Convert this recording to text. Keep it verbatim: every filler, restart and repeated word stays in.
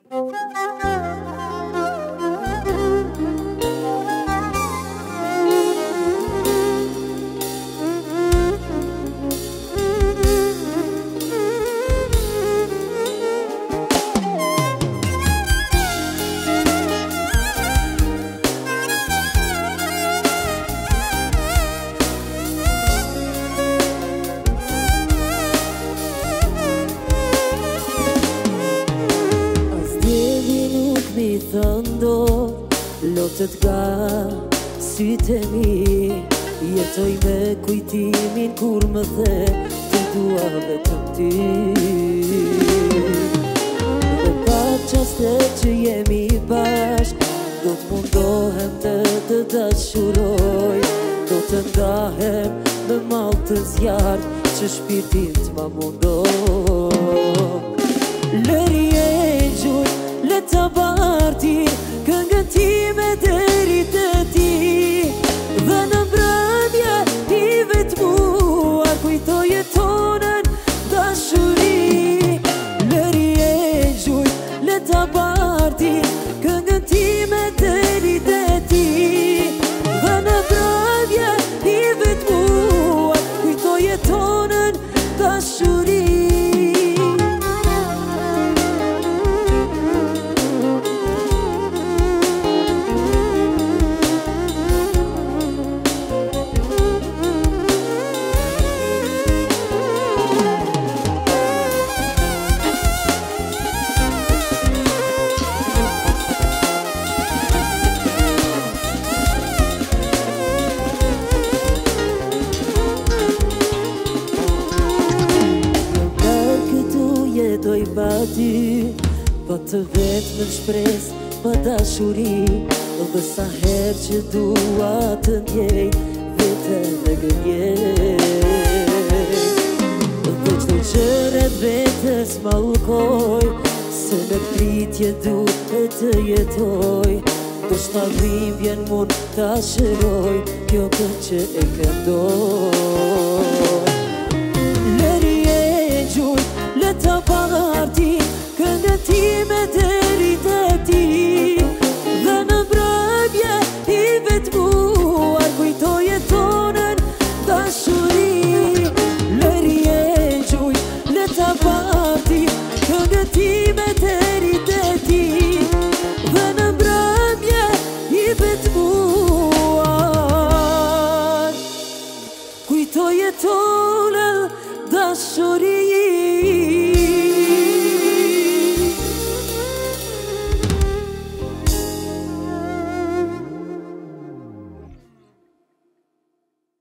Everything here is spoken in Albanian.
Lotët ga sytë e mi Jetoj me kujtimin kur më the Të dua vetëm ty Dhe pak qaste që jemi bashk Do të mundohem të të dashuroj Do të ndahem me malë të zjarë Që shpirtin të ma mundoj Lëri e gjuj, le të barti Këngën time deri të ti Dhe në mbrëmje i vetmuar Kujtoj e tonën dashuri Lëri e gjuj, le të barti Këngën time deri të ti Dhe në mbrëmje i vetmuar Kujtoj e tonën dashuri Pa të vetë më shpres, pa dashuri Dhe sa her që dua të njej Vete me gënjej Dhe qdo qëret vetës ma ukoj Se në pritje du e të jetoj Do shta vim vjen mund të shëroj Kjo këtë që e këndoj